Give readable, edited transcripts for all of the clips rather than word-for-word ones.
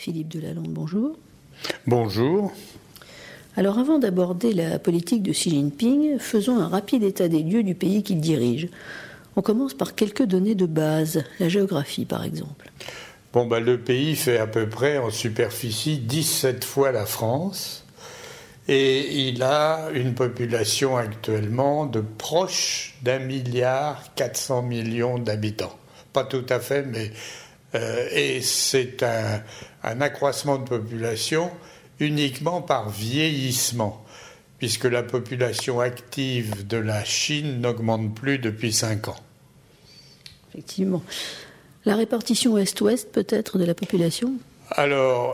Philippe Delalande, bonjour. Bonjour. Alors avant d'aborder la politique de Xi Jinping, faisons un rapide état des lieux du pays qu'il dirige. On commence par quelques données de base, la géographie par exemple. Le pays fait à peu près en superficie 17 fois la France et il a une population actuellement de proche d'1,4 milliard d'habitants. Pas tout à fait, mais et c'est un accroissement de population uniquement par vieillissement, puisque la population active de la Chine n'augmente plus depuis 5 ans. Effectivement. La répartition Est-Ouest peut-être de la population ? Alors,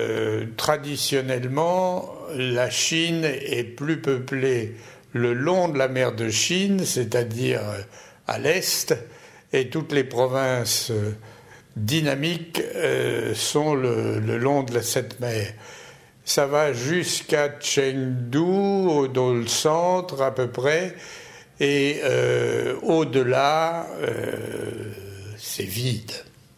traditionnellement, la Chine est plus peuplée le long de la mer de Chine, c'est-à-dire à l'Est, et toutes les provinces dynamiques sont le long de cette mer. Ça va jusqu'à Chengdu, dans le centre à peu près, et au-delà, c'est vide.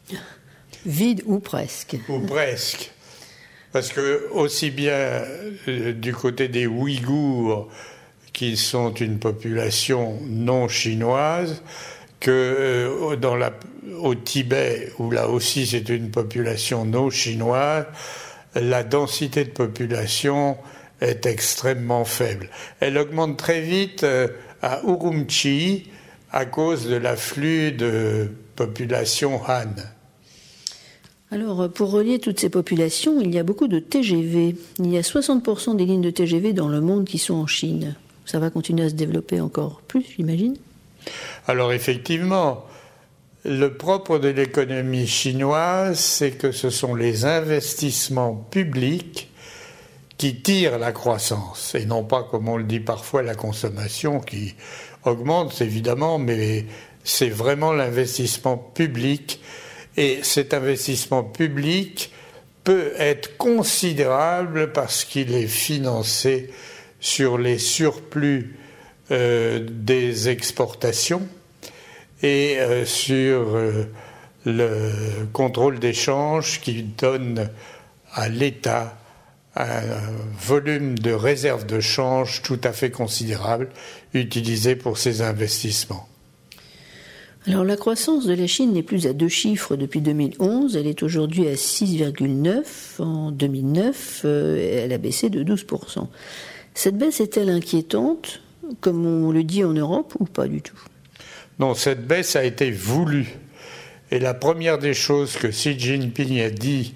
Vide ou presque. Ou presque. Parce que aussi bien du côté des Ouïghours, qui sont une population non chinoise, que au Tibet, où là aussi c'est une population non chinoise, la densité de population est extrêmement faible. Elle augmente très vite à Urumqi à cause de l'afflux de population Han. Alors, pour relier toutes ces populations, il y a beaucoup de TGV. Il y a 60% des lignes de TGV dans le monde qui sont en Chine. Ça va continuer à se développer encore plus, j'imagine ? Alors effectivement, le propre de l'économie chinoise, c'est que ce sont les investissements publics qui tirent la croissance, et non pas, comme on le dit parfois, la consommation qui augmente, évidemment, mais c'est vraiment l'investissement public. Et cet investissement public peut être considérable parce qu'il est financé sur les surplus des exportations et sur le contrôle d'échange qui donne à l'État un volume de réserve de change tout à fait considérable utilisé pour ces investissements. Alors la croissance de la Chine n'est plus à 2 chiffres depuis 2011, elle est aujourd'hui à 6,9. En 2009, elle a baissé de 12%. Cette baisse est-elle inquiétante, comme on le dit en Europe, ou pas du tout ? Non, cette baisse a été voulue. Et la première des choses que Xi Jinping a dit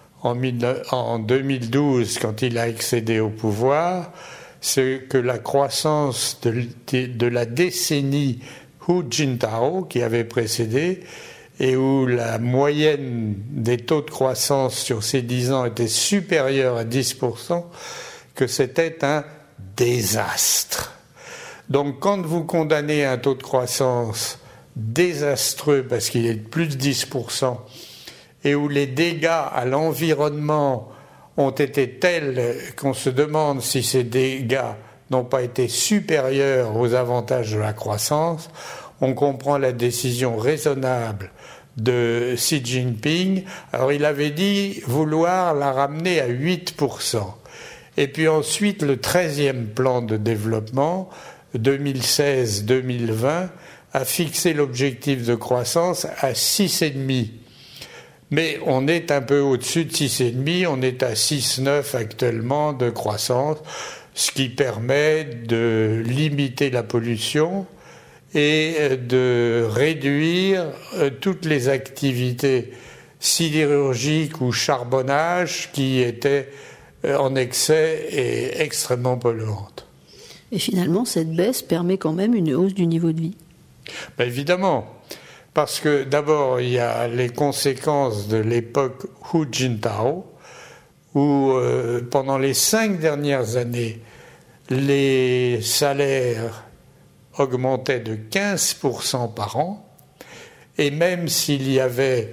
en 2012, quand il a accédé au pouvoir, c'est que la croissance de la décennie Hu Jintao, qui avait précédé, et où la moyenne des taux de croissance sur ces 10 ans était supérieure à 10%, que c'était un désastre. Donc quand vous condamnez un taux de croissance désastreux, parce qu'il est de plus de 10%, et où les dégâts à l'environnement ont été tels qu'on se demande si ces dégâts n'ont pas été supérieurs aux avantages de la croissance, on comprend la décision raisonnable de Xi Jinping. Alors il avait dit vouloir la ramener à 8%. Et puis ensuite, le 13e plan de développement, 2016-2020, a fixé l'objectif de croissance à 6,5%. Mais on est un peu au-dessus de 6,5%, on est à 6,9% actuellement de croissance, ce qui permet de limiter la pollution et de réduire toutes les activités sidérurgiques ou charbonnage qui étaient en excès et extrêmement polluantes. Et finalement, cette baisse permet quand même une hausse du niveau de vie ? Évidemment, parce que d'abord, il y a les conséquences de l'époque Hu Jintao, où pendant les 5 dernières années, les salaires augmentaient de 15% par an, et même s'il y avait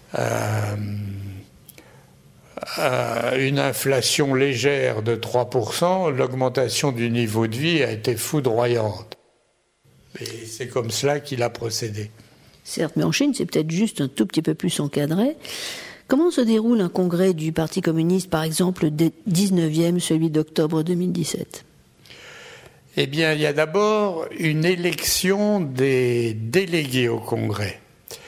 une inflation légère de 3%, l'augmentation du niveau de vie a été foudroyante. Et c'est comme cela qu'il a procédé. Certes, mais en Chine, c'est peut-être juste un tout petit peu plus encadré. Comment se déroule un congrès du Parti communiste, par exemple le 19e, celui d'octobre 2017 ? Eh bien, il y a d'abord une élection des délégués au congrès.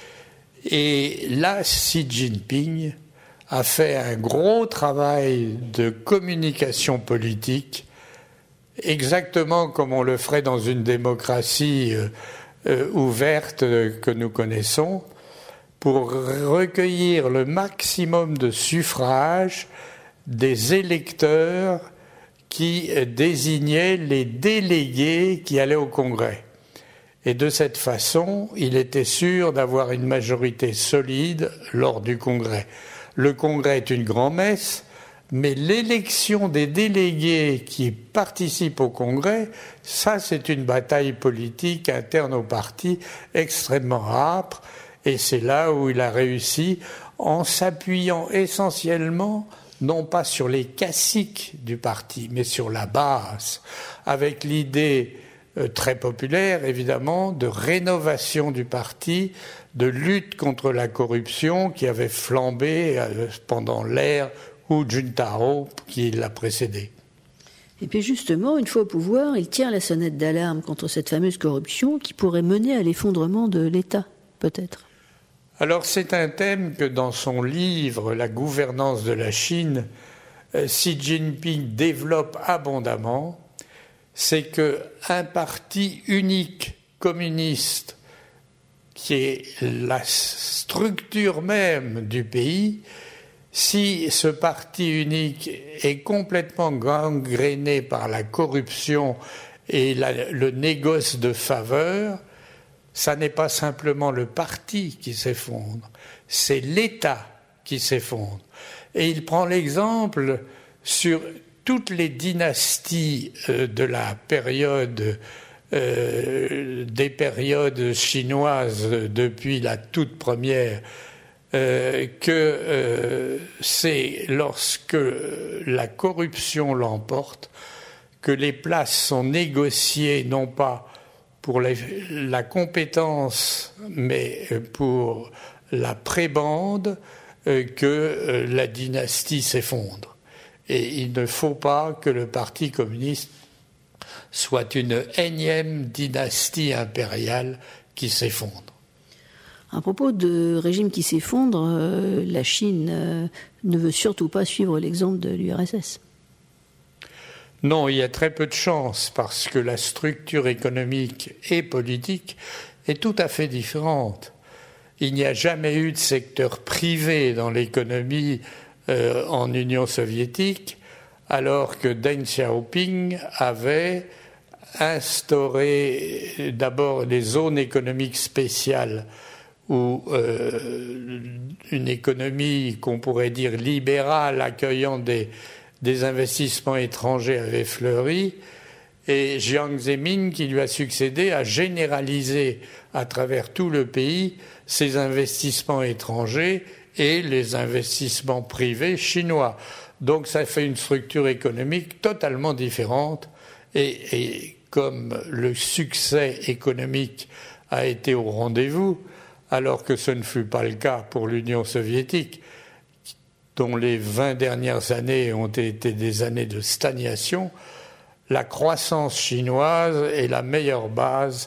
Et là, Xi Jinping a fait un gros travail de communication politique, exactement comme on le ferait dans une démocratie ouverte que nous connaissons, pour recueillir le maximum de suffrages des électeurs qui désignaient les délégués qui allaient au Congrès. Et de cette façon, il était sûr d'avoir une majorité solide lors du Congrès. Le Congrès est une grand-messe, mais l'élection des délégués qui participent au Congrès, ça c'est une bataille politique interne au parti extrêmement âpre, et c'est là où il a réussi en s'appuyant essentiellement non pas sur les caciques du parti, mais sur la base, avec l'idée très populaire, évidemment, de rénovation du parti, de lutte contre la corruption qui avait flambé pendant l'ère Hu Jintao qui l'a précédé. Et puis justement, une fois au pouvoir, il tire la sonnette d'alarme contre cette fameuse corruption qui pourrait mener à l'effondrement de l'État, peut-être. Alors c'est un thème que dans son livre « La gouvernance de la Chine », Xi Jinping développe abondamment, c'est qu'un parti unique communiste, qui est la structure même du pays, si ce parti unique est complètement gangréné par la corruption et le négoce de faveur, ça n'est pas simplement le parti qui s'effondre, c'est l'État qui s'effondre. Et il prend l'exemple sur toutes les dynasties de la période, des périodes chinoises depuis la toute première, que c'est lorsque la corruption l'emporte que les places sont négociées non pas pour la compétence, mais pour la prébende, que la dynastie s'effondre. Et il ne faut pas que le Parti communiste soit une énième dynastie impériale qui s'effondre. À propos de régime qui s'effondre, la Chine ne veut surtout pas suivre l'exemple de l'URSS. Non, il y a très peu de chance parce que la structure économique et politique est tout à fait différente. Il n'y a jamais eu de secteur privé dans l'économie en Union soviétique, alors que Deng Xiaoping avait instauré d'abord les zones économiques spéciales où une économie qu'on pourrait dire libérale accueillant des investissements étrangers avait fleuri, et Jiang Zemin, qui lui a succédé, a généralisé à travers tout le pays ces investissements étrangers et les investissements privés chinois. Donc ça fait une structure économique totalement différente, et comme le succès économique a été au rendez-vous, alors que ce ne fut pas le cas pour l'Union soviétique, dont les 20 dernières années ont été des années de stagnation, la croissance chinoise est la meilleure base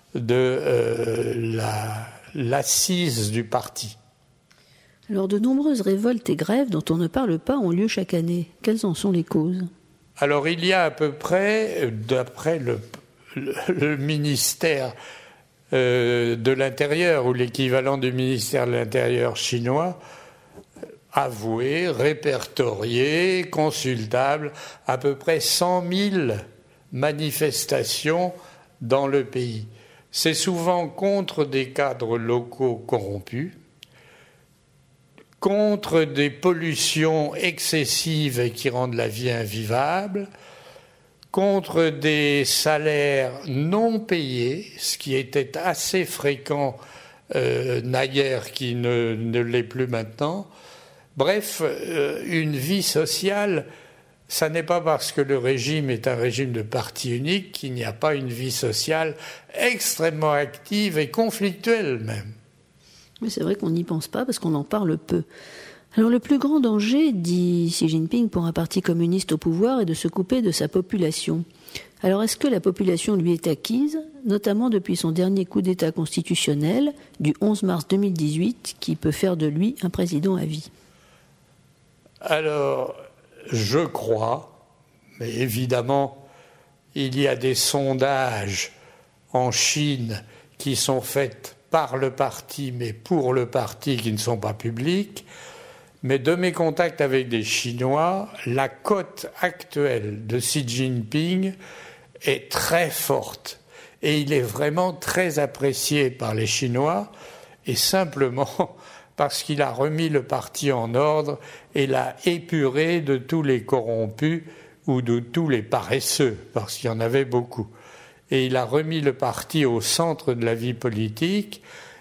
de l'assise du parti. Alors de nombreuses révoltes et grèves dont on ne parle pas ont lieu chaque année. Quelles en sont les causes ? Alors il y a à peu près, d'après le ministère de l'Intérieur, ou l'équivalent du ministère de l'Intérieur chinois, avoué, répertorié, consultable, à peu près 100 000 manifestations dans le pays. C'est souvent contre des cadres locaux corrompus, contre des pollutions excessives et qui rendent la vie invivable, contre des salaires non payés, ce qui était assez fréquent naguère, qui ne l'est plus maintenant. Bref, une vie sociale, ça n'est pas parce que le régime est un régime de parti unique qu'il n'y a pas une vie sociale extrêmement active et conflictuelle même. Oui, c'est vrai qu'on n'y pense pas parce qu'on en parle peu. Alors le plus grand danger, dit Xi Jinping, pour un parti communiste au pouvoir est de se couper de sa population. Alors est-ce que la population lui est acquise, notamment depuis son dernier coup d'État constitutionnel du 11 mars 2018, qui peut faire de lui un président à vie? Alors, je crois, mais évidemment, il y a des sondages en Chine qui sont faits par le parti, mais pour le parti, qui ne sont pas publics. Mais de mes contacts avec des Chinois, la cote actuelle de Xi Jinping est très forte. Et il est vraiment très apprécié par les Chinois, et simplement parce qu'il a remis le parti en ordre et l'a épuré de tous les corrompus ou de tous les paresseux, parce qu'il y en avait beaucoup. Et il a remis le parti au centre de la vie politique,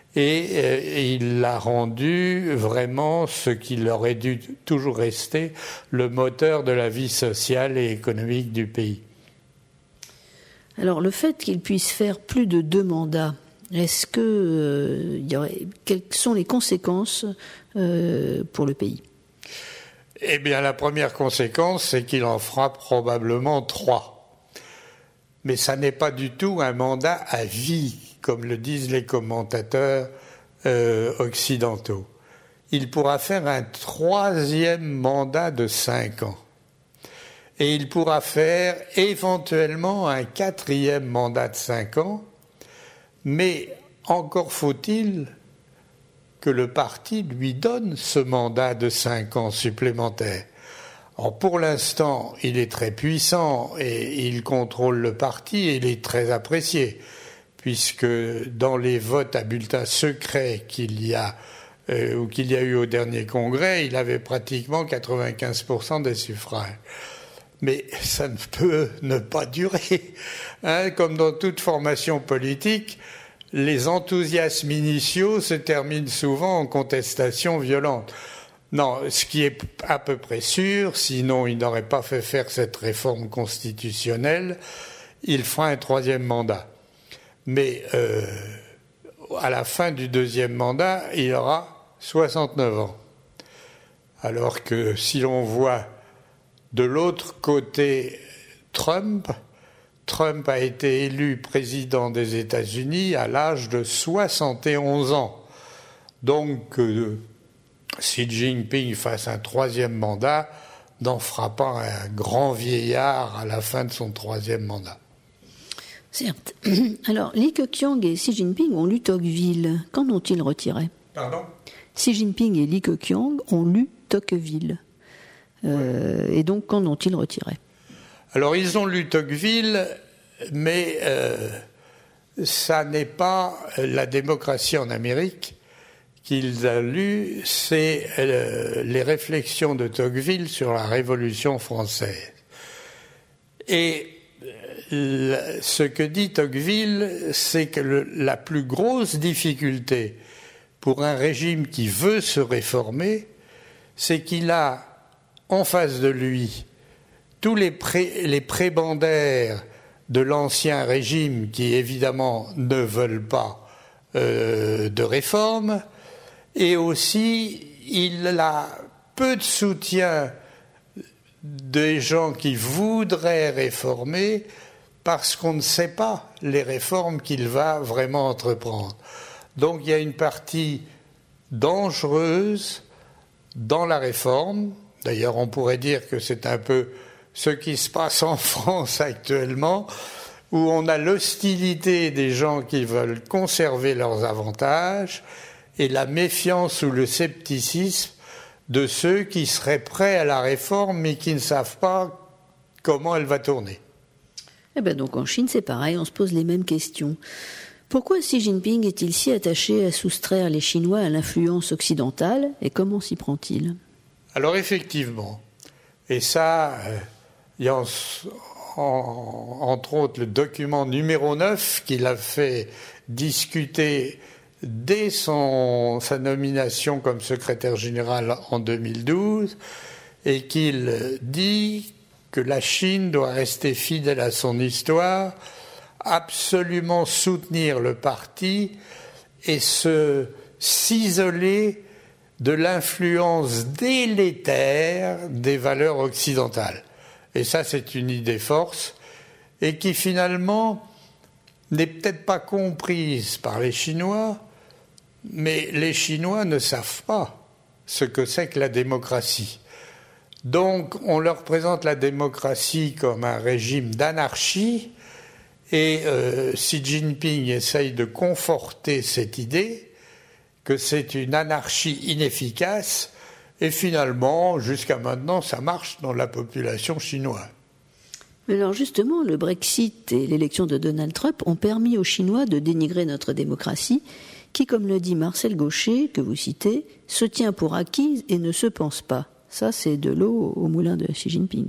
et il l'a rendu vraiment ce qu'il aurait dû toujours rester, le moteur de la vie sociale et économique du pays. Alors le fait qu'il puisse faire plus de 2 mandats, est-ce que quelles sont les conséquences pour le pays? Eh bien, la première conséquence, c'est qu'il en fera probablement 3. Mais ça n'est pas du tout un mandat à vie, comme le disent les commentateurs occidentaux. Il pourra faire un 3e mandat de 5 ans. Et il pourra faire éventuellement un 4e mandat de 5 ans, mais encore faut-il que le parti lui donne ce mandat de 5 ans supplémentaires. Alors pour l'instant, il est très puissant et il contrôle le parti et il est très apprécié, puisque dans les votes à bulletin secret qu'il y a eu au dernier congrès, il avait pratiquement 95% des suffrages. Mais ça ne peut ne pas durer. Comme dans toute formation politique, les enthousiasmes initiaux se terminent souvent en contestation violente. Non, ce qui est à peu près sûr, sinon il n'aurait pas fait faire cette réforme constitutionnelle, il fera un 3e mandat. Mais à la fin du 2e mandat, il aura 69 ans. Alors que si l'on voit de l'autre côté Trump a été élu président des États-Unis à l'âge de 71 ans. Donc, Xi Jinping fasse un 3e mandat n'en fera pas un grand vieillard à la fin de son 3e mandat. Certes. Alors, Li Keqiang et Xi Jinping ont lu Tocqueville. Quand ont-ils retiré? Pardon? Xi Jinping et Li Keqiang ont lu Tocqueville. Et donc, quand ont-ils retiré? Alors, ils ont lu Tocqueville, mais ça n'est pas la démocratie en Amérique qu'ils ont lu, c'est les réflexions de Tocqueville sur la Révolution française. Et ce que dit Tocqueville, c'est que la plus grosse difficulté pour un régime qui veut se réformer, c'est qu'il a en face de lui tous les prébendaires de l'ancien régime qui évidemment ne veulent pas de réforme, et aussi il a peu de soutien des gens qui voudraient réformer parce qu'on ne sait pas les réformes qu'il va vraiment entreprendre. Donc il y a une partie dangereuse dans la réforme. D'ailleurs, on pourrait dire que c'est un peu ce qui se passe en France actuellement, où on a l'hostilité des gens qui veulent conserver leurs avantages et la méfiance ou le scepticisme de ceux qui seraient prêts à la réforme mais qui ne savent pas comment elle va tourner. Eh bien donc en Chine c'est pareil, on se pose les mêmes questions. Pourquoi Xi Jinping est-il si attaché à soustraire les Chinois à l'influence occidentale et comment s'y prend-il? Alors effectivement, et ça, il y a entre autres le document numéro 9 qu'il a fait discuter dès sa nomination comme secrétaire général en 2012, et qu'il dit que la Chine doit rester fidèle à son histoire, absolument soutenir le parti et s'isoler de l'influence délétère des valeurs occidentales. Et ça, c'est une idée force, et qui finalement n'est peut-être pas comprise par les Chinois, mais les Chinois ne savent pas ce que c'est que la démocratie. Donc, on leur présente la démocratie comme un régime d'anarchie, et Xi Jinping essaye de conforter cette idée que c'est une anarchie inefficace, et finalement, jusqu'à maintenant, ça marche dans la population chinoise. Mais alors justement, le Brexit et l'élection de Donald Trump ont permis aux Chinois de dénigrer notre démocratie, qui, comme le dit Marcel Gaucher, que vous citez, se tient pour acquise et ne se pense pas. Ça, c'est de l'eau au moulin de Xi Jinping.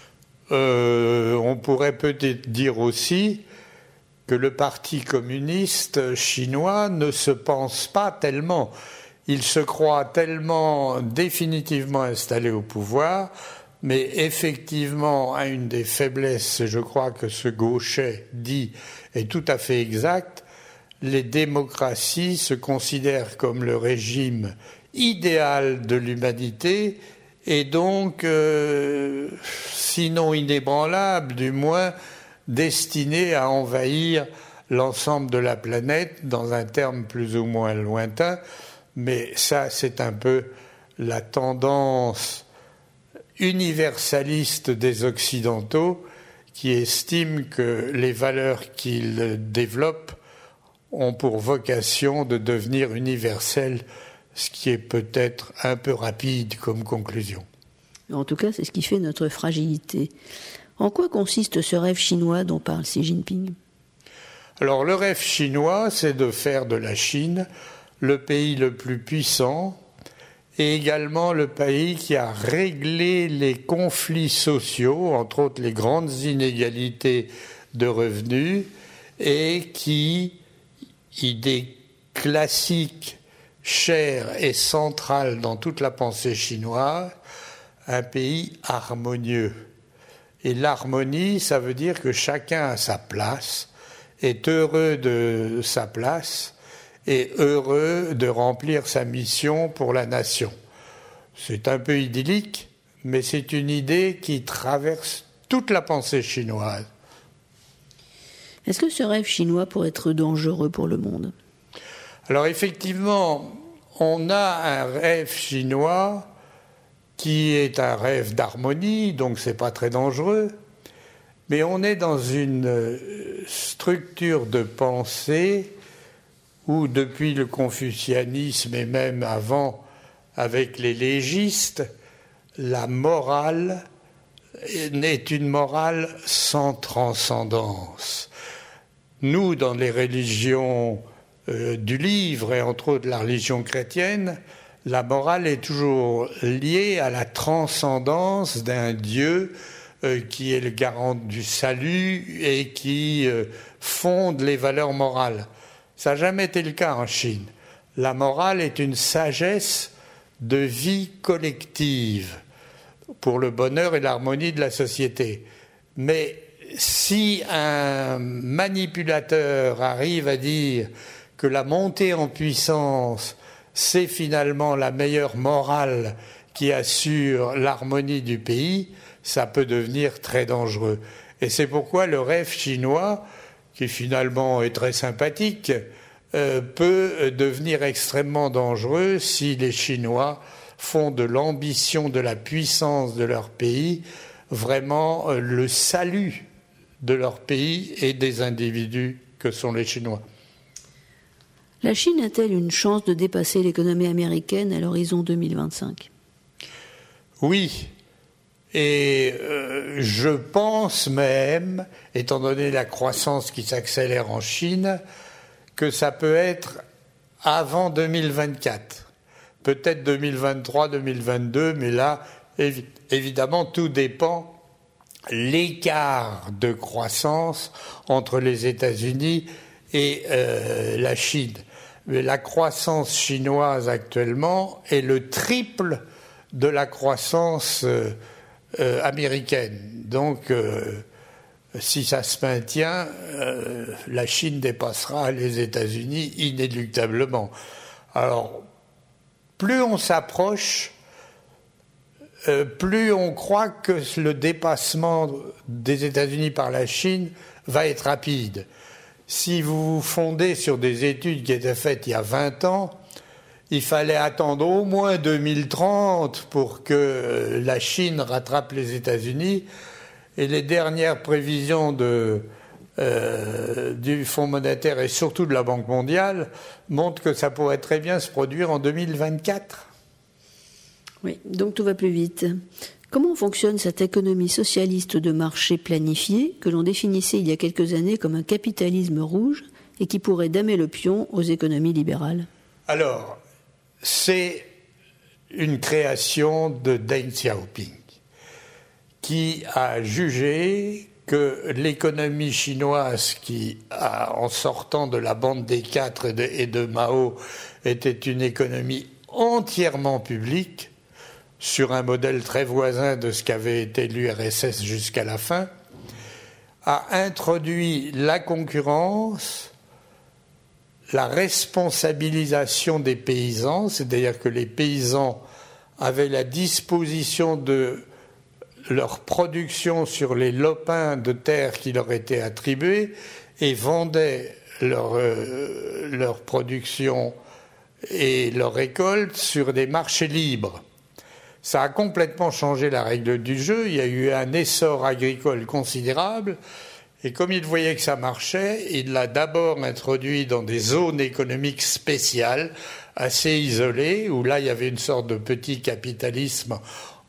On pourrait peut-être dire aussi que le Parti communiste chinois ne se pense pas tellement. Il se croit tellement définitivement installé au pouvoir, mais effectivement, à une des faiblesses, je crois que ce Gaucher dit est tout à fait exact, les démocraties se considèrent comme le régime idéal de l'humanité et donc, sinon inébranlable, du moins destiné à envahir l'ensemble de la planète dans un terme plus ou moins lointain. Mais ça, c'est un peu la tendance universaliste des Occidentaux qui estiment que les valeurs qu'ils développent ont pour vocation de devenir universelles, ce qui est peut-être un peu rapide comme conclusion. En tout cas, c'est ce qui fait notre fragilité. En quoi consiste ce rêve chinois dont parle Xi Jinping ? Alors, le rêve chinois, c'est de faire de la Chine le pays le plus puissant et également le pays qui a réglé les conflits sociaux, entre autres les grandes inégalités de revenus, et qui, idée classique, chère et centrale dans toute la pensée chinoise, un pays harmonieux. Et l'harmonie, ça veut dire que chacun a sa place, est heureux de sa place, et heureux de remplir sa mission pour la nation. C'est un peu idyllique, mais c'est une idée qui traverse toute la pensée chinoise. Est-ce que ce rêve chinois pourrait être dangereux pour le monde ? Alors effectivement, on a un rêve chinois qui est un rêve d'harmonie, donc c'est pas très dangereux, mais on est dans une structure de pensée où depuis le confucianisme et même avant avec les légistes, la morale est une morale sans transcendance. Nous, dans les religions du livre et entre autres la religion chrétienne, la morale est toujours liée à la transcendance d'un Dieu qui est le garant du salut et qui fonde les valeurs morales. Ça n'a jamais été le cas en Chine. La morale est une sagesse de vie collective pour le bonheur et l'harmonie de la société. Mais si un manipulateur arrive à dire que la montée en puissance, c'est finalement la meilleure morale qui assure l'harmonie du pays, ça peut devenir très dangereux. Et c'est pourquoi le rêve chinois, qui finalement est très sympathique, peut devenir extrêmement dangereux si les Chinois font de l'ambition de la puissance de leur pays vraiment le salut de leur pays et des individus que sont les Chinois. La Chine a-t-elle une chance de dépasser l'économie américaine à l'horizon 2025 ? Oui, et je pense même, étant donné la croissance qui s'accélère en Chine, que ça peut être avant 2024. Peut-être 2023, 2022, mais là, évidemment, tout dépend l'écart de croissance entre les États-Unis et la Chine. Mais la croissance chinoise actuellement est le triple de la croissance américaine. Donc, si ça se maintient, la Chine dépassera les États-Unis inéluctablement. Alors, plus on s'approche, plus on croit que le dépassement des États-Unis par la Chine va être rapide. Si vous vous fondez sur des études qui étaient faites il y a 20 ans, il fallait attendre au moins 2030 pour que la Chine rattrape les États-Unis. Et les dernières prévisions du Fonds monétaire et surtout de la Banque mondiale montrent que ça pourrait très bien se produire en 2024. Oui, donc tout va plus vite. Comment fonctionne cette économie socialiste de marché planifiée que l'on définissait il y a quelques années comme un capitalisme rouge et qui pourrait damer le pion aux économies libérales? Alors, c'est une création de Deng Xiaoping qui a jugé que l'économie chinoise qui, en sortant de la bande des quatre et de Mao, était une économie entièrement publique, sur un modèle très voisin de ce qu'avait été l'URSS jusqu'à la fin, a introduit la concurrence, la responsabilisation des paysans, c'est-à-dire que les paysans avaient la disposition de leur production sur les lopins de terre qui leur étaient attribués et vendaient leur production et leur récolte sur des marchés libres. Ça a complètement changé la règle du jeu. Il y a eu un essor agricole considérable. Et comme il voyait que ça marchait, il l'a d'abord introduit dans des zones économiques spéciales, assez isolées, où là, il y avait une sorte de petit capitalisme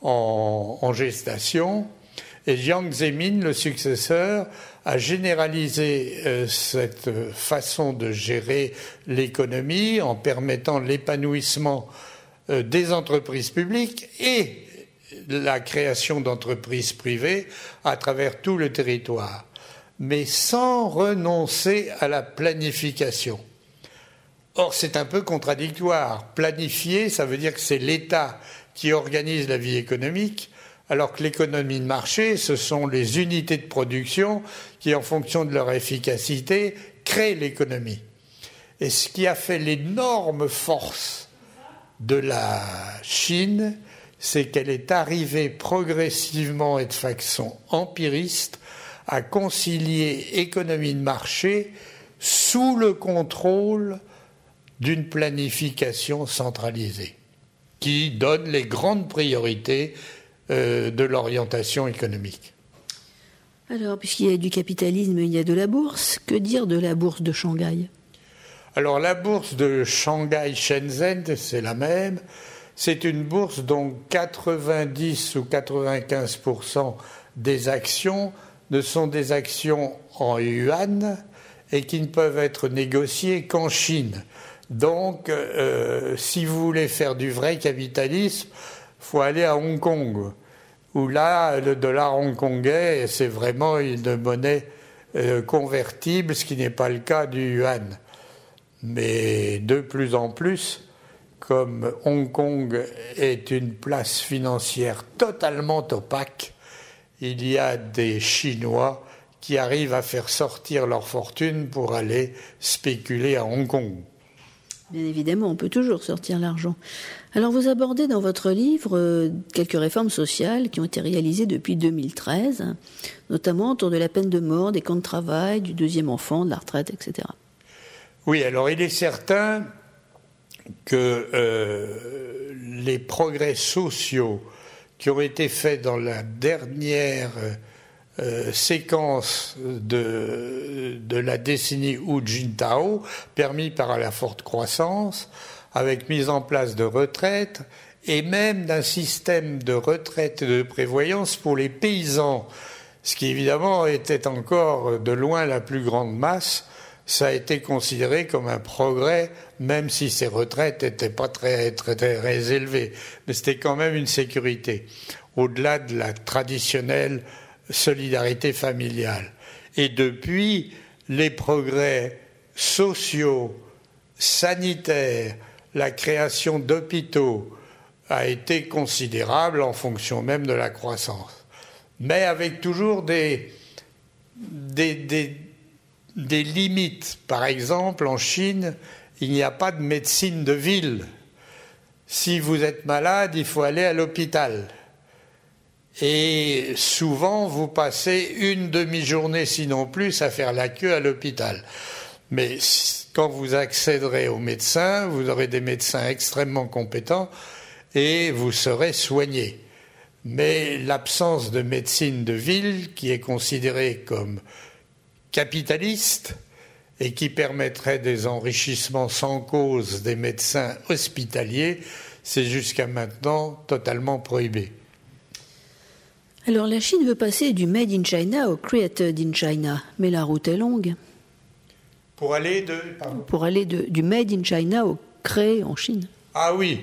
en gestation. Et Jiang Zemin, le successeur, a généralisé cette façon de gérer l'économie en permettant l'épanouissement des entreprises publiques et la création d'entreprises privées à travers tout le territoire, mais sans renoncer à la planification. Or, c'est un peu contradictoire. Planifier, ça veut dire que c'est l'État qui organise la vie économique, alors que l'économie de marché, ce sont les unités de production qui, en fonction de leur efficacité, créent l'économie. Et ce qui a fait l'énorme force de la Chine, c'est qu'elle est arrivée progressivement et de façon empiriste à concilier économie de marché sous le contrôle d'une planification centralisée qui donne les grandes priorités de l'orientation économique. Alors, puisqu'il y a du capitalisme, il y a de la bourse. Que dire de la bourse de Shanghai ? Alors la bourse de Shanghai-Shenzhen, c'est la même. C'est une bourse dont 90 ou 95% des actions ne sont des actions en yuan et qui ne peuvent être négociées qu'en Chine. Donc, si vous voulez faire du vrai capitalisme, il faut aller à Hong Kong, où là, le dollar hongkongais, c'est vraiment une monnaie convertible, ce qui n'est pas le cas du yuan. Mais de plus en plus, comme Hong Kong est une place financière totalement opaque, il y a des Chinois qui arrivent à faire sortir leur fortune pour aller spéculer à Hong Kong. Bien évidemment, on peut toujours sortir l'argent. Alors vous abordez dans votre livre quelques réformes sociales qui ont été réalisées depuis 2013, notamment autour de la peine de mort, des camps de travail, du deuxième enfant, de la retraite, etc. Oui, alors il est certain que les progrès sociaux qui ont été faits dans la dernière séquence de la décennie Hu Jintao, permis par la forte croissance, avec mise en place de retraites et même d'un système de retraite et de prévoyance pour les paysans, ce qui évidemment était encore de loin la plus grande masse. Ça a été considéré comme un progrès, même si ces retraites n'étaient pas très élevées. Mais c'était quand même une sécurité, au-delà de la traditionnelle solidarité familiale. Et depuis, les progrès sociaux, sanitaires, la création d'hôpitaux a été considérable en fonction même de la croissance. Mais avec toujours des limites. Par exemple, en Chine, il n'y a pas de médecine de ville. si vous êtes malade, il faut aller à l'hôpital. Et souvent, vous passez une demi-journée, sinon plus, à faire la queue à l'hôpital. Mais quand vous accéderez aux médecins, vous aurez des médecins extrêmement compétents et vous serez soigné. Mais l'absence de médecine de ville, qui est considérée comme capitaliste et qui permettrait des enrichissements sans cause des médecins hospitaliers, c'est jusqu'à maintenant totalement prohibé. Alors la Chine veut passer du Made in China au Created in China, mais la route est longue. Pour aller du Made in China au créé en Chine. Ah oui,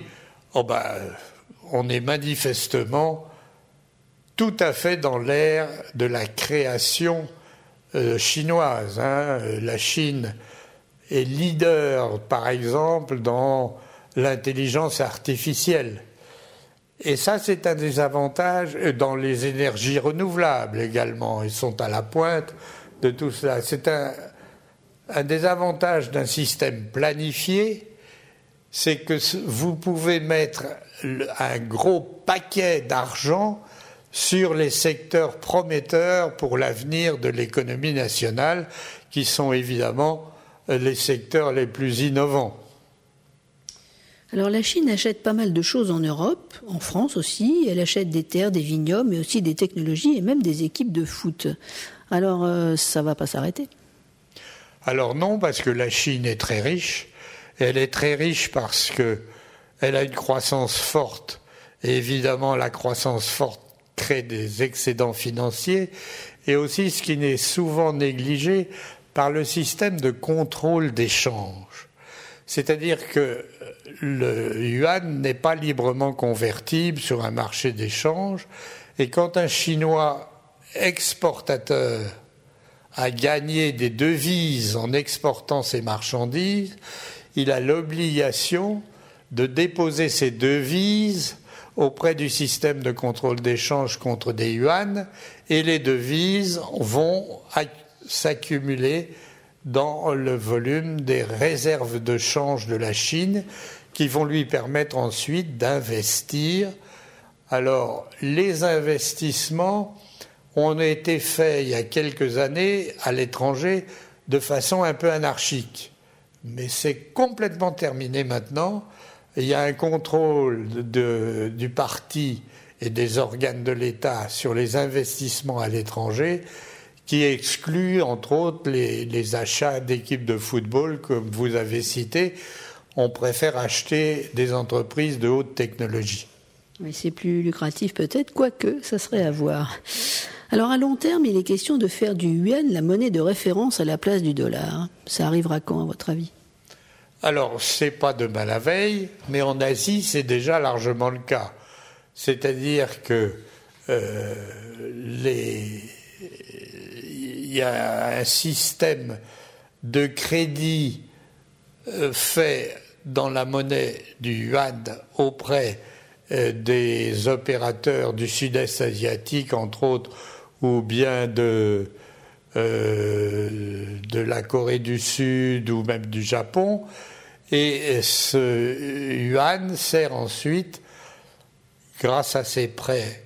on est manifestement tout à fait dans l'ère de la création chinoise. La Chine est leader, par exemple, dans l'intelligence artificielle. Et ça, c'est un des avantages dans les énergies renouvelables également. Ils sont à la pointe de tout cela. C'est un des avantages d'un système planifié, c'est que vous pouvez mettre un gros paquet d'argent sur les secteurs prometteurs pour l'avenir de l'économie nationale, qui sont évidemment les secteurs les plus innovants. Alors la Chine achète pas mal de choses en Europe, en France aussi. Elle achète des terres, des vignobles, mais aussi des technologies et même des équipes de foot. Alors ça va pas s'arrêter. Alors non, parce que la Chine est très riche. Elle est très riche parce qu'elle a une croissance forte. Et évidemment, la croissance forte crée des excédents financiers. Et aussi, ce qui n'est souvent négligé, par le système de contrôle d'échange. C'est-à-dire que le yuan n'est pas librement convertible sur un marché d'échange. Et quand un Chinois exportateur a gagné des devises en exportant ses marchandises, il a l'obligation de déposer ces devises auprès du système de contrôle d'échange contre des yuans, et les devises vont s'accumuler dans le volume des réserves de change de la Chine, qui vont lui permettre ensuite d'investir. Alors, les investissements ont été faits il y a quelques années à l'étranger de façon un peu anarchique. Mais c'est complètement terminé maintenant. Il y a un contrôle du parti et des organes de l'État sur les investissements à l'étranger qui exclut, entre autres, les achats d'équipes de football, comme vous avez cité. On préfère acheter des entreprises de haute technologie. Oui, c'est plus lucratif peut-être, quoique ça serait à voir. Alors à long terme, il est question de faire du yuan la monnaie de référence à la place du dollar. Ça arrivera quand, à votre avis ? Alors, c'est pas demain la veille, mais en Asie, c'est déjà largement le cas. C'est-à-dire que il y a un système de crédit fait dans la monnaie du yuan auprès des opérateurs du sud-est asiatique, entre autres, ou bien de la Corée du Sud ou même du Japon. Et ce yuan sert ensuite, grâce à ces prêts,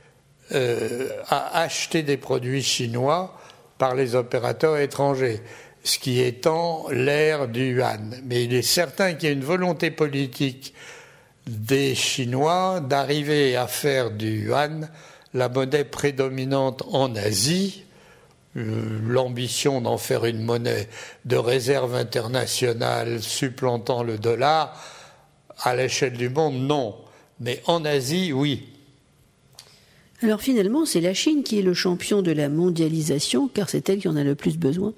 à acheter des produits chinois par les opérateurs étrangers, ce qui étend l'ère du yuan. Mais il est certain qu'il y a une volonté politique des Chinois d'arriver à faire du yuan la monnaie prédominante en Asie. L'ambition d'en faire une monnaie de réserve internationale supplantant le dollar, à l'échelle du monde, non. Mais en Asie, oui. Alors finalement, c'est la Chine qui est le champion de la mondialisation, car c'est elle qui en a le plus besoin.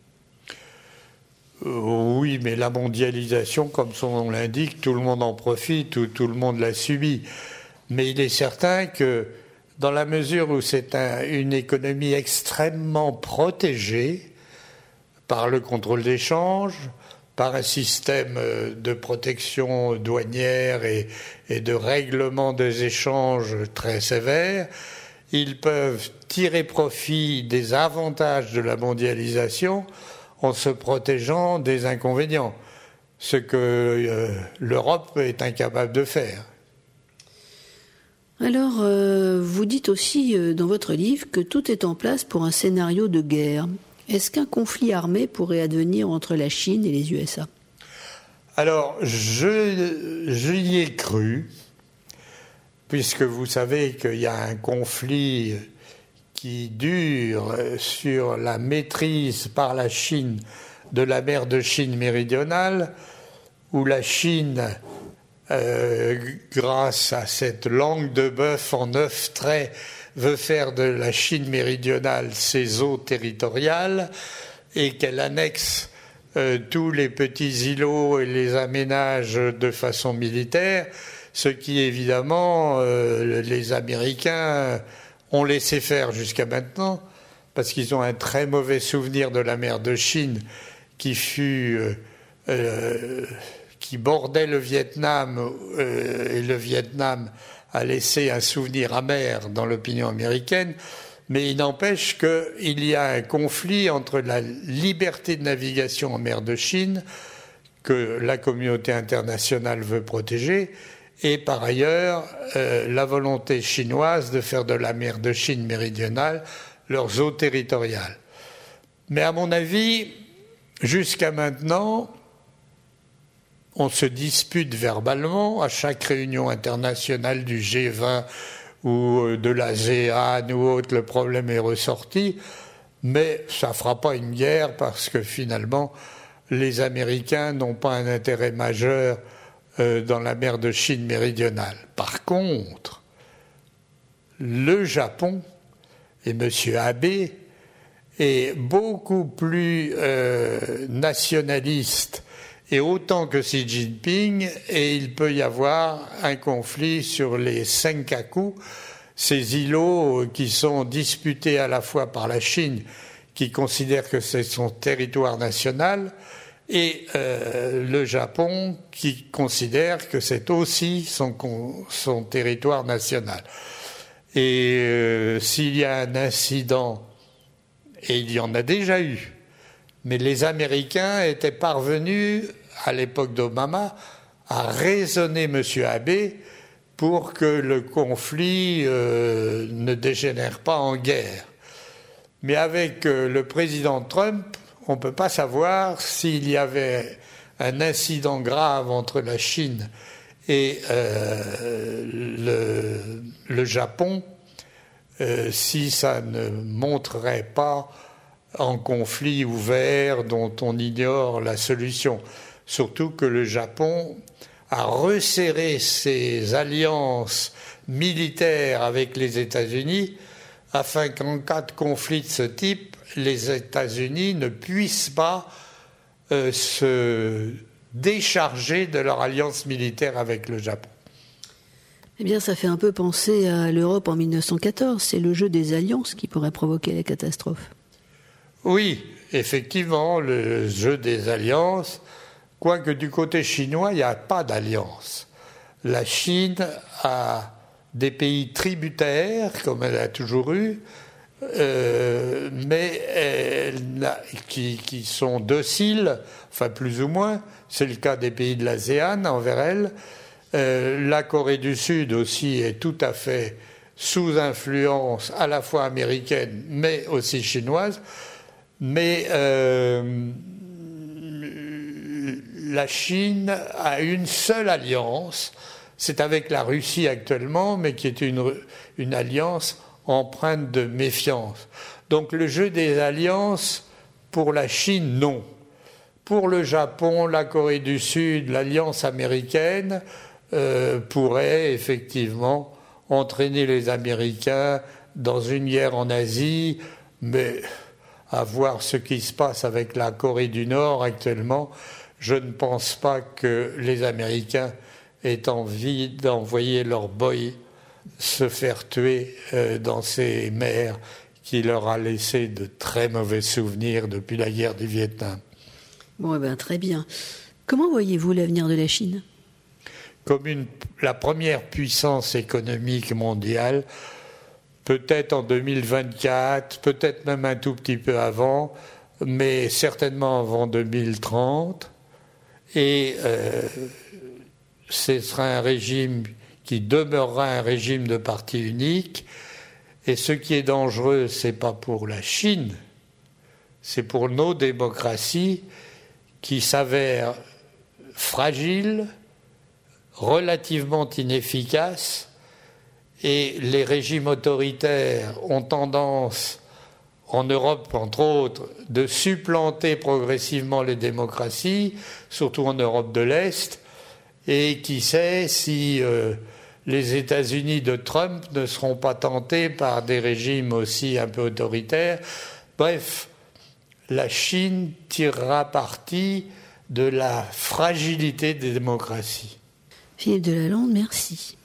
Oui, mais la mondialisation, comme son nom l'indique, tout le monde en profite, ou tout le monde la subit. Mais il est certain que, dans la mesure où c'est une économie extrêmement protégée par le contrôle d'échange, par un système de protection douanière et de règlement des échanges très sévère, ils peuvent tirer profit des avantages de la mondialisation en se protégeant des inconvénients. ce que l'Europe est incapable de faire. Alors, vous dites aussi dans votre livre que tout est en place pour un scénario de guerre. Est-ce qu'un conflit armé pourrait advenir entre la Chine et les USA ? Alors, je y ai cru, puisque vous savez qu'il y a un conflit qui dure sur la maîtrise par la Chine de la mer de Chine méridionale, où la Chine, grâce à cette langue de bœuf en 9 traits, veut faire de la Chine méridionale ses eaux territoriales et qu'elle annexe tous les petits îlots et les aménage de façon militaire, ce qui évidemment les Américains ont laissé faire jusqu'à maintenant, parce qu'ils ont un très mauvais souvenir de la mer de Chine qui bordait le Vietnam, et le Vietnam a laissé un souvenir amer dans l'opinion américaine, mais il n'empêche qu'il y a un conflit entre la liberté de navigation en mer de Chine, que la communauté internationale veut protéger, et par ailleurs la volonté chinoise de faire de la mer de Chine méridionale leurs eaux territoriales. Mais à mon avis, jusqu'à maintenant, on se dispute verbalement à chaque réunion internationale du G20 ou de l'ASEAN ou autre, le problème est ressorti, mais ça ne fera pas une guerre parce que finalement, les Américains n'ont pas un intérêt majeur dans la mer de Chine méridionale. Par contre, le Japon et M. Abe est beaucoup plus nationaliste et autant que Xi Jinping, et il peut y avoir un conflit sur les Senkaku, ces îlots qui sont disputés à la fois par la Chine, qui considère que c'est son territoire national, et le Japon, qui considère que c'est aussi son territoire national. Et s'il y a un incident, et il y en a déjà eu, mais les Américains étaient parvenus, à l'époque d'Obama, à raisonner M. Abe pour que le conflit ne dégénère pas en guerre. Mais avec le président Trump, on ne peut pas savoir s'il y avait un incident grave entre la Chine et le Japon, si ça ne montrerait pas en conflit ouvert dont on ignore la solution. Surtout que le Japon a resserré ses alliances militaires avec les États-Unis afin qu'en cas de conflit de ce type, les États-Unis ne puissent pas se décharger de leur alliance militaire avec le Japon. Eh bien, ça fait un peu penser à l'Europe en 1914. C'est le jeu des alliances qui pourrait provoquer la catastrophe. Oui, effectivement, le jeu des alliances, quoique du côté chinois, il n'y a pas d'alliance. La Chine a des pays tributaires, comme elle a toujours eu, mais qui sont dociles, enfin plus ou moins. C'est le cas des pays de l'ASEAN envers elle. La Corée du Sud aussi est tout à fait sous influence à la fois américaine, mais aussi chinoise. Mais la Chine a une seule alliance, c'est avec la Russie actuellement, mais qui est une alliance empreinte de méfiance. Donc le jeu des alliances, pour la Chine, non. Pour le Japon, la Corée du Sud, l'alliance américaine pourrait effectivement entraîner les Américains dans une guerre en Asie, mais à voir ce qui se passe avec la Corée du Nord actuellement, je ne pense pas que les Américains aient envie d'envoyer leurs boys se faire tuer dans ces mers qui leur a laissé de très mauvais souvenirs depuis la guerre du Vietnam. Bon, eh bien, très bien. Comment voyez-vous l'avenir de la Chine ? Comme la première puissance économique mondiale, peut-être en 2024, peut-être même un tout petit peu avant, mais certainement avant 2030. Et ce sera un régime qui demeurera un régime de parti unique. Et ce qui est dangereux, ce n'est pas pour la Chine, c'est pour nos démocraties qui s'avèrent fragiles, relativement inefficaces, et les régimes autoritaires ont tendance, en Europe entre autres, de supplanter progressivement les démocraties, surtout en Europe de l'Est, et qui sait si les États-Unis de Trump ne seront pas tentés par des régimes aussi un peu autoritaires. Bref, la Chine tirera parti de la fragilité des démocraties. Philippe Delalande, merci.